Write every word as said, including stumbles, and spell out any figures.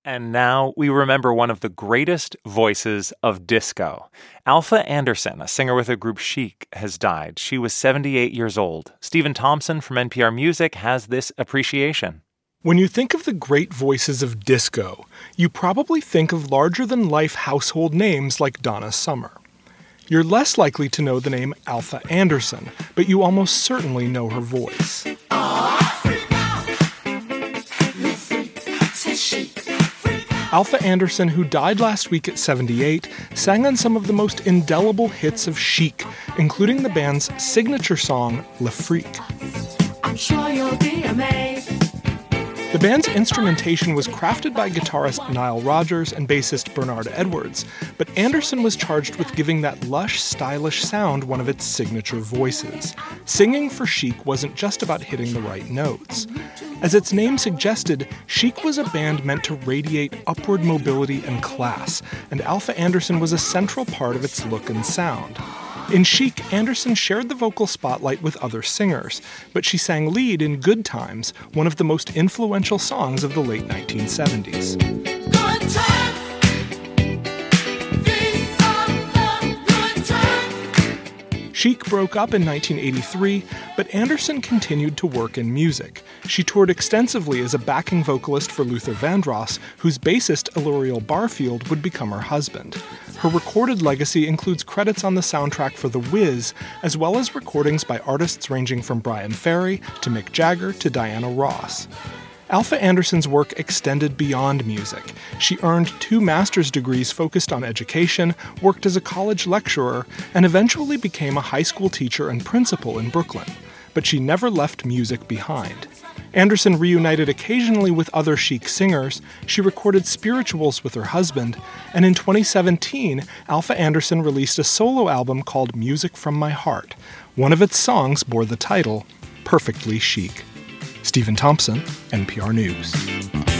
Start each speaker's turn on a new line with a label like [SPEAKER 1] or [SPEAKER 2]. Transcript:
[SPEAKER 1] And now we remember one of the greatest voices of disco. Alpha Anderson, a singer with the group Chic, has died. She was seventy-eight years old. Stephen Thompson from N P R Music has this appreciation.
[SPEAKER 2] When you think of the great voices of disco, you probably think of larger-than-life household names like Donna Summer. You're less likely to know the name Alpha Anderson, but you almost certainly know her voice. Alpha Anderson, who died last week at seventy-eight, sang on some of the most indelible hits of Chic, including the band's signature song, Le Freak. I'm sure you'll be amazed. The band's instrumentation was crafted by guitarist Nile Rodgers and bassist Bernard Edwards, but Anderson was charged with giving that lush, stylish sound one of its signature voices. Singing for Chic wasn't just about hitting the right notes. As its name suggested, Chic was a band meant to radiate upward mobility and class, and Alpha Anderson was a central part of its look and sound. In Chic, Anderson shared the vocal spotlight with other singers, but she sang lead in Good Times, one of the most influential songs of the late nineteen seventies. Good times. These are the good times. Chic broke up in nineteen eighty-three, but Anderson continued to work in music. She toured extensively as a backing vocalist for Luther Vandross, whose bassist Illyriel Barfield would become her husband. Her recorded legacy includes credits on the soundtrack for The Wiz, as well as recordings by artists ranging from Bryan Ferry to Mick Jagger to Diana Ross. Alpha Anderson's work extended beyond music. She earned two master's degrees focused on education, worked as a college lecturer, and eventually became a high school teacher and principal in Brooklyn. But she never left music behind. Anderson reunited occasionally with other Chic singers, she recorded spirituals with her husband, and in twenty seventeen, Alpha Anderson released a solo album called Music from My Heart. One of its songs bore the title, Perfectly Chic. Stephen Thompson, N P R News.